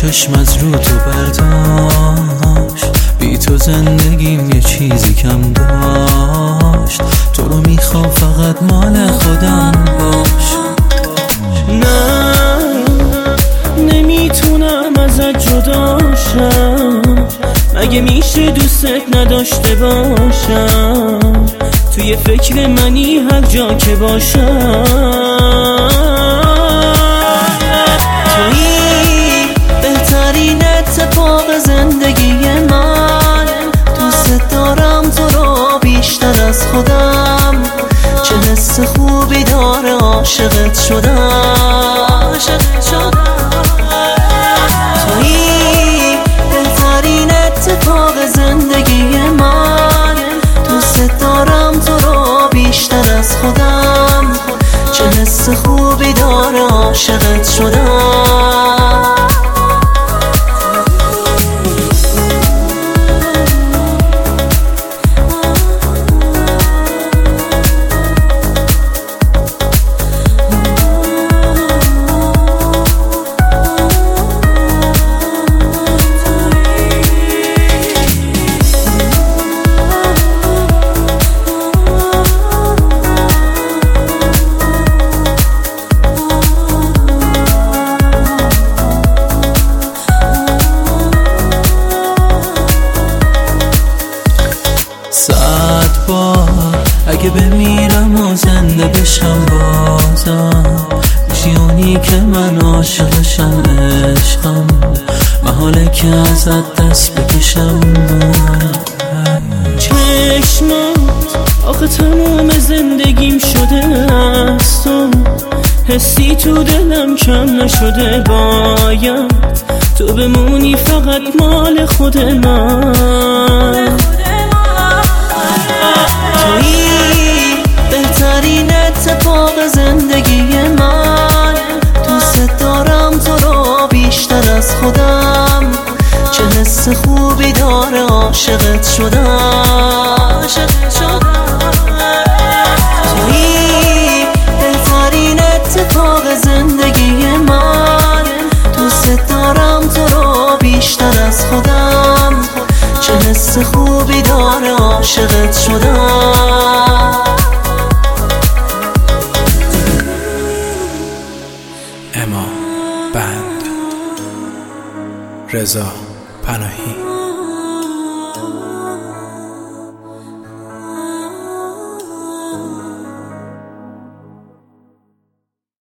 چشم از رو تو برداشت، بی تو زندگیم یه چیزی کم داشت. تو رو میخوام فقط مال خودم باش. نه نمیتونم ازت جدا شم، مگه میشه دوستت نداشته باشم؟ توی فکر منی هر جا که باشم. تویی بهترین اتفاق زندگی من، دوست دارم تو رو بیشتر از خودم. چه حس خوبی داره عاشقت شدم. تویی بهترین اتفاق زندگی من، دوست دارم تو رو بیشتر از خودم. چه حس خوبی داره عاشقت شدم. صد بار اگه بمیرم و زنده بشم بازم، میشی اونی که من عاشقشم، عشقم محاله که ازت دست بکشم. چشمات آخه تمام زندگیم شده از تو، حسی تو دلم کم نشده. باید تو بمونی فقط مال خود من. تویی بهترین اتفاق زندگی من، دوست دارم تو رو بیشتر از خودم. چه حس خوبی داره عاشقت شدم. تویی بهترین اتفاق زندگی من، دوست دارم تو رو بیشتر از خودم. چه حس خوبی داره عاشقت شدم. اما بند رضا پناهی.